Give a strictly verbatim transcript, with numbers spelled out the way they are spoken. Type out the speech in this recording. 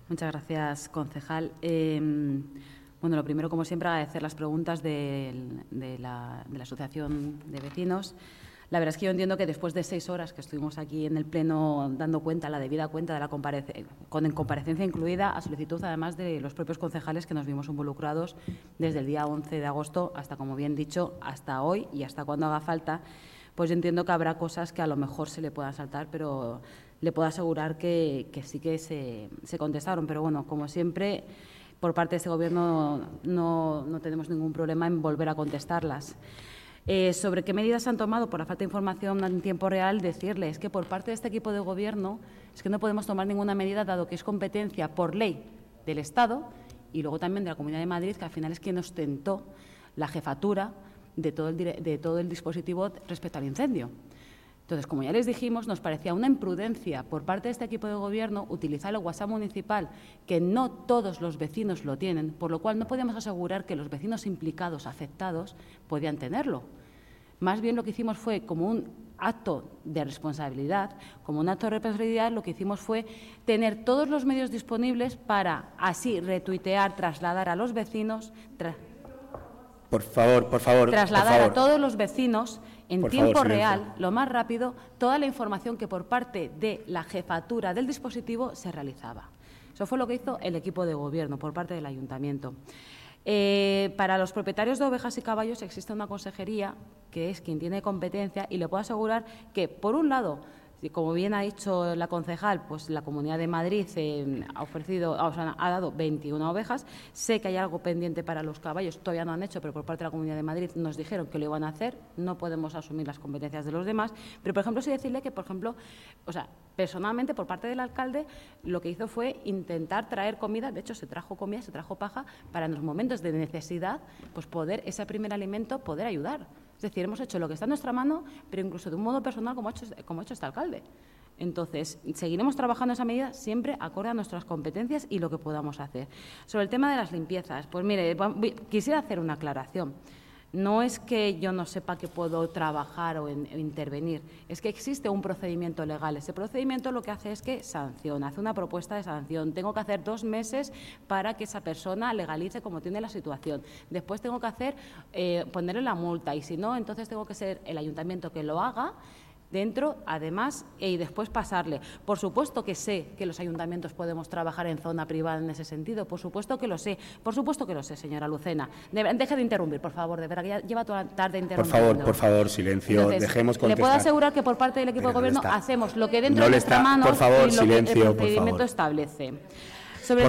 Muchas gracias, concejal. Eh, bueno, lo primero, como siempre, agradecer las preguntas de, de, la, de la Asociación de Vecinos. La verdad es que yo entiendo que después de seis horas que estuvimos aquí en el Pleno dando cuenta, la debida cuenta de la comparecencia, con comparecencia incluida, a solicitud además de los propios concejales que nos vimos involucrados desde el día once de agosto hasta, como bien dicho, hasta hoy y hasta cuando haga falta, pues yo entiendo que habrá cosas que a lo mejor se le puedan saltar, pero le puedo asegurar que, que sí que se, se contestaron. Pero bueno, como siempre, por parte de este Gobierno no, no tenemos ningún problema en volver a contestarlas. Eh, sobre qué medidas se han tomado por la falta de información en tiempo real, decirles que por parte de este equipo de Gobierno es que no podemos tomar ninguna medida, dado que es competencia por ley del Estado y luego también de la Comunidad de Madrid, que al final es quien ostentó la jefatura de todo el, de todo el dispositivo respecto al incendio. Entonces, como ya les dijimos, nos parecía una imprudencia por parte de este equipo de Gobierno utilizar el WhatsApp municipal, que no todos los vecinos lo tienen, por lo cual no podíamos asegurar que los vecinos implicados, afectados, podían tenerlo. Más bien lo que hicimos fue, como un acto de responsabilidad, como un acto de responsabilidad, lo que hicimos fue tener todos los medios disponibles para así retuitear, trasladar a los vecinos, tra por favor, por favor, trasladar por favor. a todos los vecinos en Por tiempo favor, real, lo más rápido, toda la información que por parte de la jefatura del dispositivo se realizaba. Eso fue lo que hizo el equipo de Gobierno por parte del Ayuntamiento. Eh, para los propietarios de ovejas y caballos existe una consejería que es quien tiene competencia y le puedo asegurar que, por un lado, como bien ha dicho la concejal, pues la Comunidad de Madrid eh, ha ofrecido, o sea, ha dado veintiuna ovejas. Sé que hay algo pendiente para los caballos, todavía no han hecho, pero por parte de la Comunidad de Madrid nos dijeron que lo iban a hacer. No podemos asumir las competencias de los demás, pero, por ejemplo, sí decirle que, por ejemplo, o sea, personalmente, por parte del alcalde, lo que hizo fue intentar traer comida. De hecho, se trajo comida, se trajo paja, para en los momentos de necesidad, pues poder, ese primer alimento, poder ayudar. Es decir, hemos hecho lo que está en nuestra mano, pero incluso de un modo personal, como ha hecho, como ha hecho este alcalde. Entonces, seguiremos trabajando esa medida siempre acorde a nuestras competencias y lo que podamos hacer. Sobre el tema de las limpiezas, pues mire, quisiera hacer una aclaración. No es que yo no sepa que puedo trabajar o, en, o intervenir, es que existe un procedimiento legal. Ese procedimiento lo que hace es que sanciona, hace una propuesta de sanción. Tengo que hacer dos meses para que esa persona legalice como tiene la situación. Después tengo que hacer, eh, ponerle la multa, y si no, entonces tengo que ser el ayuntamiento que lo haga dentro, además, y después pasarle. Por supuesto que sé que los ayuntamientos podemos trabajar en zona privada en ese sentido, por supuesto que lo sé, por supuesto que lo sé, señora Lucena. De, deje de interrumpir, por favor, de verdad que ya lleva toda la tarde interrumpiendo. Por favor, por favor, silencio, Entonces, dejemos contestar. Le puedo asegurar que por parte del equipo Pero de Gobierno no está, hacemos lo que dentro no de le nuestra está, mano por favor, y lo silencio, que el por procedimiento favor. establece.